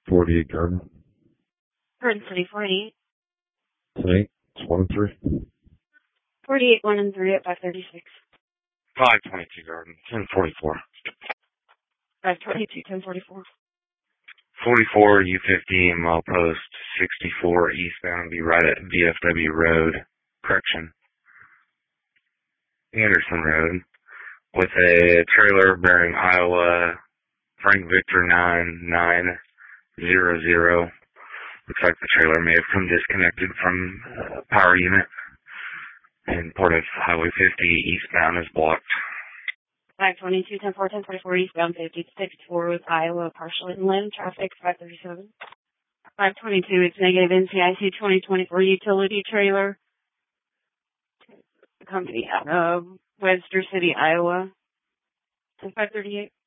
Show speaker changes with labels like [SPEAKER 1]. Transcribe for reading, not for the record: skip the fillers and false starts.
[SPEAKER 1] 48 Garden.
[SPEAKER 2] Garden City, 48.
[SPEAKER 1] Tonight, it's 1 and 3.
[SPEAKER 2] 48, 1 and 3 at 536.
[SPEAKER 3] 522 Garden, 1044.
[SPEAKER 2] 522, 1044.
[SPEAKER 3] 44 U50 milepost 64 eastbound, be right at VFW Road, correction, Anderson Road, with a trailer bearing Iowa Frank Victor 9900. Looks like the trailer may have come disconnected from power unit, and part of Highway 50 eastbound is blocked.
[SPEAKER 2] 522, 1044 eastbound 50-64 with Iowa partial inland traffic, 537. 522, it's negative NCIC 2024 utility trailer. Company out of Webster City, Iowa. 538.